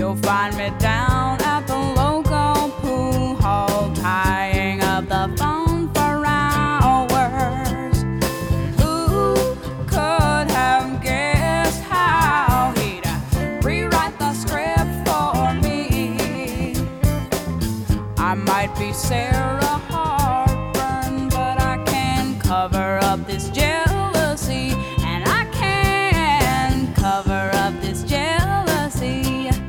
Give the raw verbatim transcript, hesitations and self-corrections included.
You'll find me down at the local pool hall, tying up the phone for hours. Who could have guessed how he'd rewrite the script for me? I might be Sarah Harburn, but I can cover up this jail.